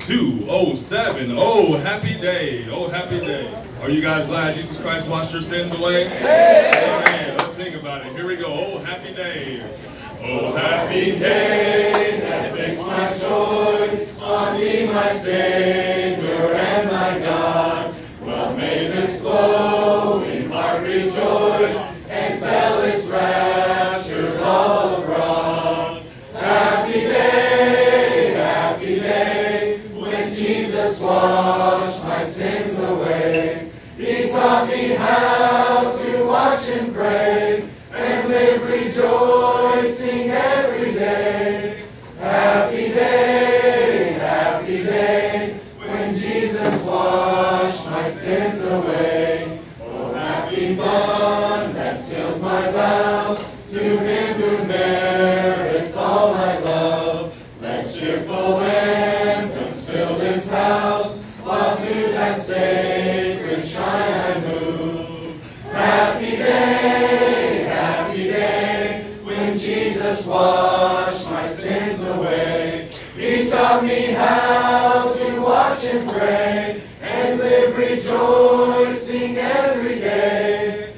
207. Oh, happy day. Oh, happy day. Are you guys glad Jesus Christ washed your sins away? Amen. Let's sing about it. Here we go. Oh, happy day. Oh, happy day that fixed my choice on thee, my Savior and my God. Well, may this glowing heart rejoice and tell its raptures all abroad. Happy day, when Jesus washed my sins away. He taught me how to watch and pray and live rejoicing every day. Happy day, when Jesus washed my sins away. Oh, happy bond that seals my vows to him who merits all my love. Let cheerful anthems fill his house, while to that sacred shrine I move. Happy day, when Jesus washed my sins away. He taught me how to watch and pray and live rejoicing every day.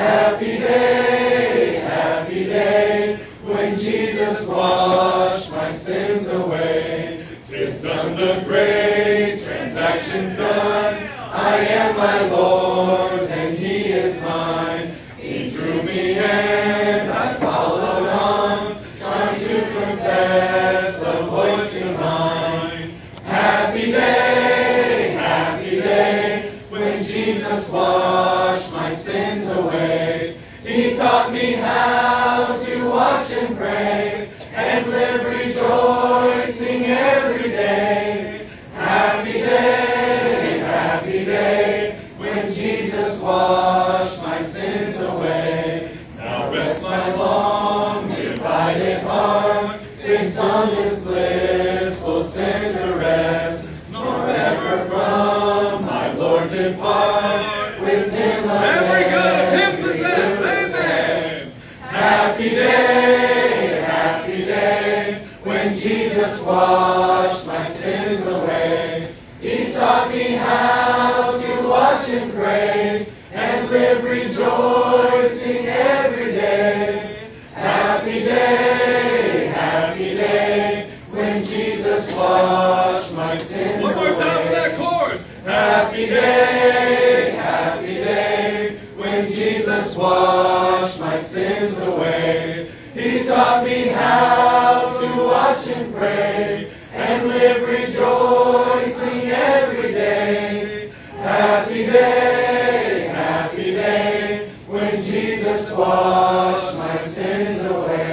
Happy day, when Jesus washed my sins away. 'Tis done, the great transaction's done. I am my Lord's and he is mine. He drew me and I followed on, trying to confess the voice divine. Happy day, when Jesus washed my sins away. He taught me how to watch and pray and live rejoicing every day. Happy day, when Jesus washed my sins away. Now rest my long divided heart, fixed on his blissful center rest, nor ever from my Lord depart. With him every good of him possess. Amen. Happy day, when Jesus washed my sins away. He taught me how to watch and pray and live rejoicing every day. Happy day, when Jesus washed my sins away. One more time with that chorus. Happy day, when Jesus washed my sins away. He taught me how to watch and pray and live rejoicing every day. Happy day, when Jesus washed